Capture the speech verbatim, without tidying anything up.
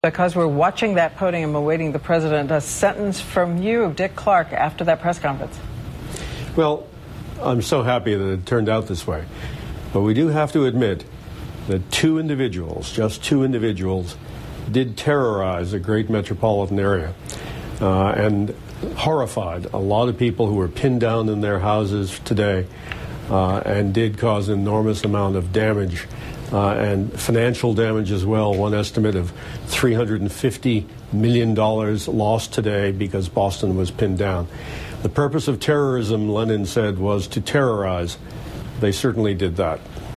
Because we're watching that podium awaiting the president, a sentence from you, Dick Clark, after that press conference. Well, I'm so happy that it turned out this way. But we do have to admit that two individuals, just two individuals, did terrorize a great metropolitan area uh, and horrified a lot of people who were pinned down in their houses today uh, and did cause an enormous amount of damage. Uh, and financial damage as well. One estimate of three hundred fifty million dollars lost today because Boston was pinned down. The purpose of terrorism, Lenin said, was to terrorize. They certainly did that.